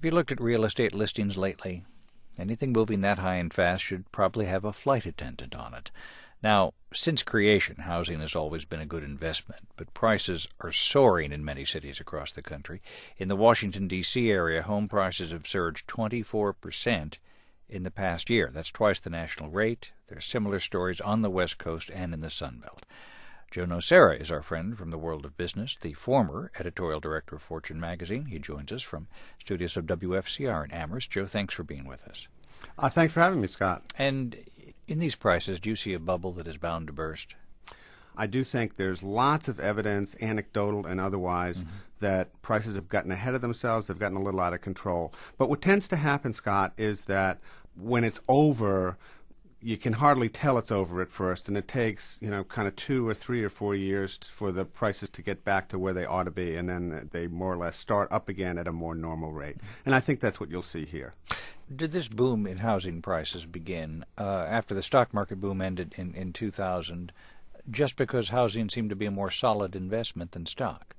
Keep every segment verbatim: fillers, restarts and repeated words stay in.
Have you looked at real estate listings lately? Anything moving that high and fast should probably have a flight attendant on it. Now, since creation, housing has always been a good investment, but prices are soaring in many cities across the country. In the Washington, D C area, home prices have surged twenty-four percent in the past year. That's twice the national rate. There are similar stories on the West Coast and in the Sun Belt. Joe Nocera is our friend from the world of business, the former editorial director of Fortune magazine. He joins us from studios of W F C R in Amherst. Joe, thanks for being with us. Uh, thanks for having me, Scott. And in these prices, do you see a bubble that is bound to burst? I do think there's lots of evidence, anecdotal and otherwise, mm-hmm. that prices have gotten ahead of themselves, they've gotten a little out of control. But what tends to happen, Scott, is that when it's over, you can hardly tell it's over at first, and it takes, you know, kind of two or three or four years for the prices to get back to where they ought to be, and then they more or less start up again at a more normal rate. And I think that's what you'll see here. Did this boom in housing prices begin uh, after the stock market boom ended in, in two thousand, just because housing seemed to be a more solid investment than stock?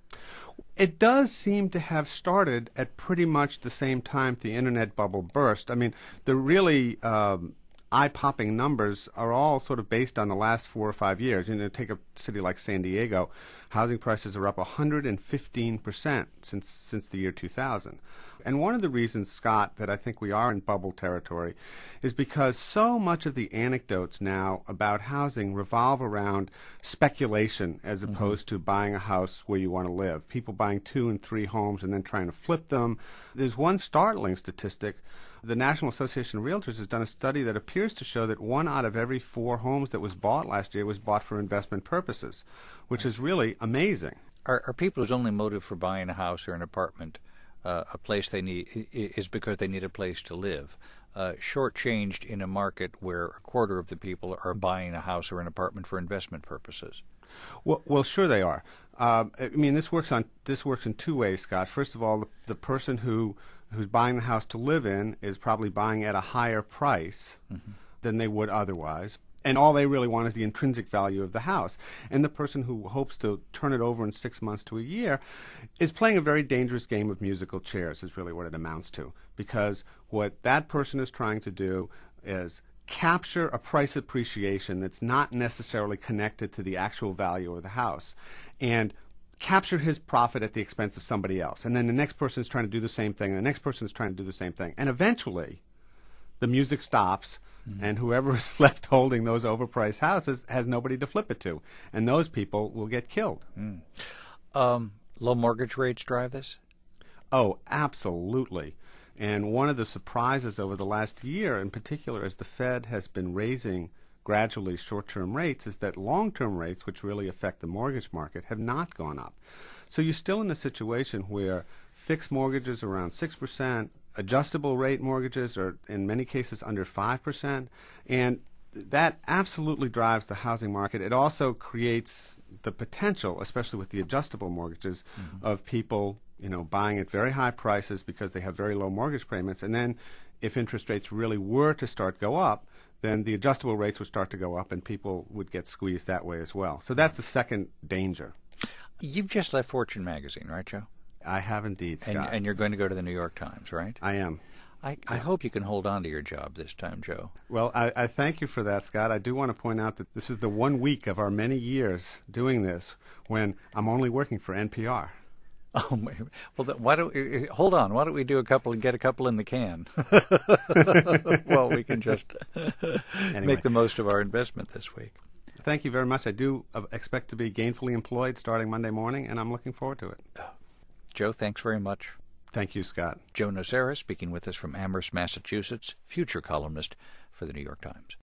It does seem to have started at pretty much the same time the Internet bubble burst. I mean, the really um, eye-popping numbers are all sort of based on the last four or five years. You know, take a city like San Diego, housing prices are up one hundred fifteen percent since since the year two thousand. And one of the reasons, Scott, that I think we are in bubble territory is because so much of the anecdotes now about housing revolve around speculation as opposed mm-hmm. to buying a house where you want to live. People buying two and three homes and then trying to flip them. There's one startling statistic. The National Association of Realtors has done a study that appears to show that one out of every four homes that was bought last year was bought for investment purposes, which is really amazing. Are, are people whose only motive for buying a house or an apartment, uh, a place they need, is because they need a place to live, uh, shortchanged in a market where a quarter of the people are buying a house or an apartment for investment purposes? Well, well, sure they are. Uh, I mean, this works on this works in two ways, Scott. First of all, the, the person who who's buying the house to live in is probably buying at a higher price mm-hmm. than they would otherwise. And all they really want is the intrinsic value of the house. And the person who hopes to turn it over in six months to a year is playing a very dangerous game of musical chairs, is really what it amounts to. Because what that person is trying to do is capture a price appreciation that's not necessarily connected to the actual value of the house, and capture his profit at the expense of somebody else. And then the next person is trying to do the same thing, and the next person is trying to do the same thing. And eventually, the music stops, mm-hmm. and whoever is left holding those overpriced houses has nobody to flip it to. And those people will get killed. Mm. Um, low mortgage rates drive this? Oh, absolutely. And one of the surprises over the last year in particular, as the Fed has been raising gradually short-term rates, is that long-term rates, which really affect the mortgage market, have not gone up. So you're still in a situation where fixed mortgages are around six percent, adjustable rate mortgages are in many cases under five percent, and that absolutely drives the housing market. It also creates the potential, especially with the adjustable mortgages, mm-hmm. of people, you know, buying at very high prices because they have very low mortgage payments. And then if interest rates really were to start go up, then the adjustable rates would start to go up and people would get squeezed that way as well. So that's the second danger. You've just left Fortune magazine, right, Joe? I have indeed, Scott. And, and you're going to go to the New York Times, right? I am. I, I hope you can hold on to your job this time, Joe. Well, I, I thank you for that, Scott. I do want to point out that this is the one week of our many years doing this when I'm only working for N P R. Oh, well, why don't we, hold on? Why don't we do a couple and get a couple in the can? Well, we can just anyway. Make the most of our investment this week. Thank you very much. I do uh, expect to be gainfully employed starting Monday morning, and I'm looking forward to it. Joe, thanks very much. Thank you, Scott. Joe Nocera speaking with us from Amherst, Massachusetts, future columnist for the New York Times.